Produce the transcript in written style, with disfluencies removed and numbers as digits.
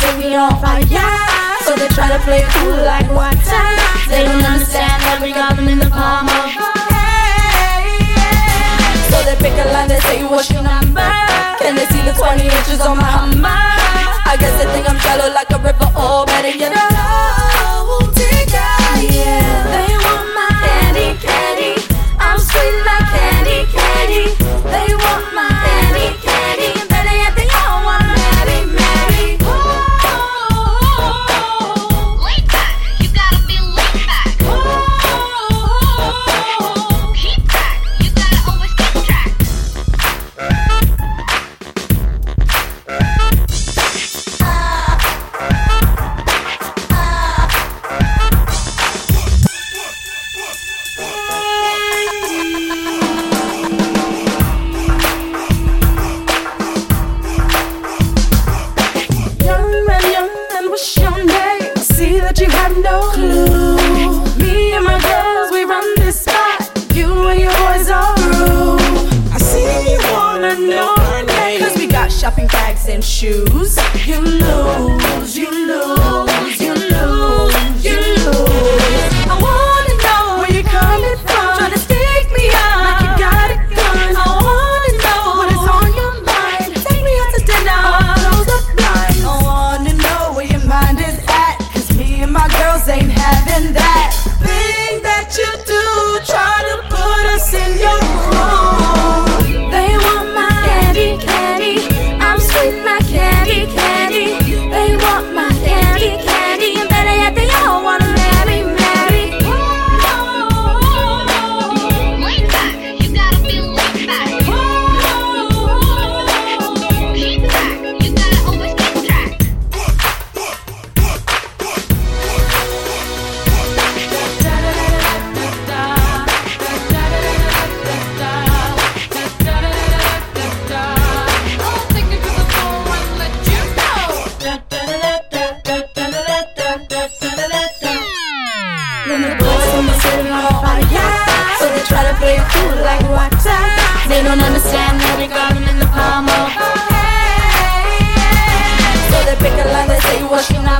say we on fire. So they try to play it cool like water. They don't understand that we got them in the palm of our hand. So they pick a line, they say what's your number? Can they see the 20 inches on my Hummer? I guess they think I'm shallow like a river, or better yet a gold digger. Yeah, they want my candy, candy. I'm sweet like candy, candy. They want my candy, candy. And better yet, they all want Mary, Mary. Laid back, you gotta be laid back. Keep track, you gotta always keep track. Young man, what's your name? See that you have no clue. Me and my girls, we run this spot. You and your boys are rude. I see you wanna know our name, 'cause we got shopping bags and shoes. You lose, you lose, you lose, you lose. I wanna know where you're coming from. Trying to stick me out like you got a gun. I wanna know what is on your mind. Take me out to dinner, close the blinds. I wanna know where your mind is at, 'cause me and my girls ain't having that thing that you do, try to put us in your room. They want my candy, candy. I'm sweet like candy, candy. They want my candy, candy. And better yet, they all wanna marry, marry. Laid back, you gotta be laid back. Keep track, you gotta always keep track. I'll take you to the floor and let you know. When the boys in the city on fire, so they try to play it cool like water. They don't understand that we got them in the palm of our hand. So they pick a line, they say what's your number?